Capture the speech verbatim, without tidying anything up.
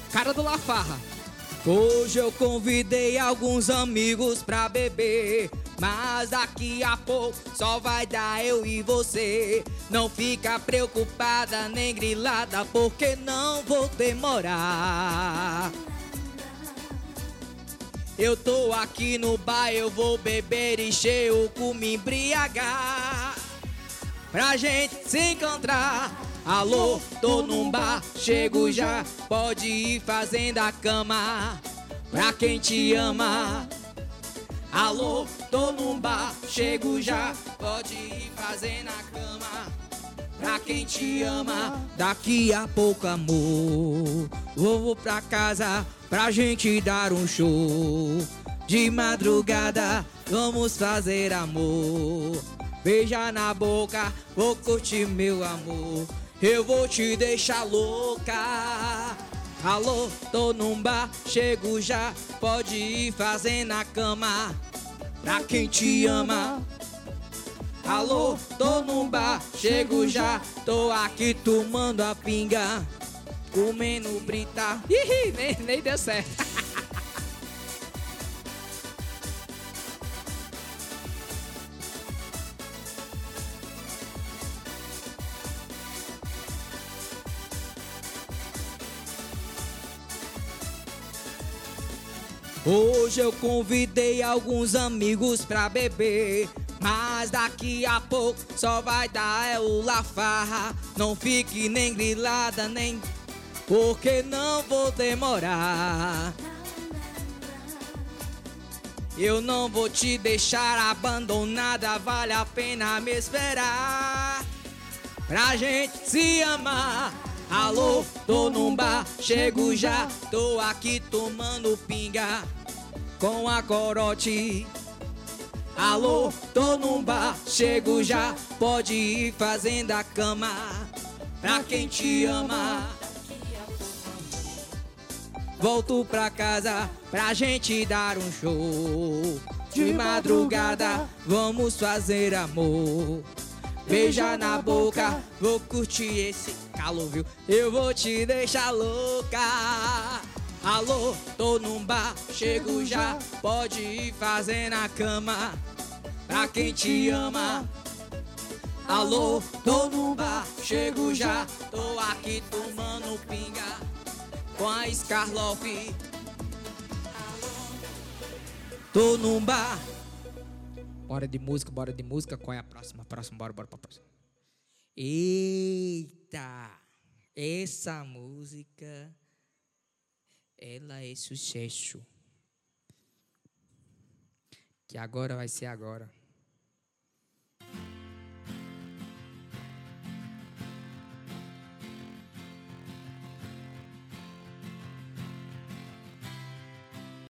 Cara do La Farra. Hoje eu convidei alguns amigos pra beber, mas daqui a pouco só vai dar eu e você. Não fica preocupada nem grilada, porque não vou demorar. Eu tô aqui no bar, eu vou beber e cheio com me embriagar, pra gente se encontrar. Alô, tô num bar, chego já, pode ir fazendo a cama pra quem te ama. Alô, tô num bar, chego já, pode ir fazendo a cama pra quem te ama. Daqui a pouco, amor, vou pra casa pra gente dar um show. De madrugada, vamos fazer amor. Beija na boca, vou curtir meu amor. Eu vou te deixar louca. Alô, tô num bar, chego já, pode ir fazendo a cama pra quem te ama. Alô, tô num bar, chego já, tô aqui tomando a pinga, comendo brita. Ih, nem, nem deu certo. Hoje eu convidei alguns amigos pra beber, mas daqui a pouco só vai dar é o La Farra. Não fique nem grilada, nem, porque não vou demorar. Eu não vou te deixar abandonada, vale a pena me esperar pra gente se amar. Alô, tô num bar, chego já, tô aqui tomando pinga com a corote. Alô, tô num bar, chego já, pode ir fazendo a cama pra quem te ama. Volto pra casa pra gente dar um show. De madrugada vamos fazer amor. Beija na boca, vou curtir esse calor, viu? Eu vou te deixar louca. Alô, tô num bar, chego já, pode ir fazendo a cama pra quem te ama. Alô, tô num bar, chego já, tô aqui tomando pinga com a Scarloff. Tô num bar. Bora de música, bora de música. Qual é a próxima? Próxima, bora, bora pra próxima. Eita, essa música, ela é sucesso. Que agora vai ser agora.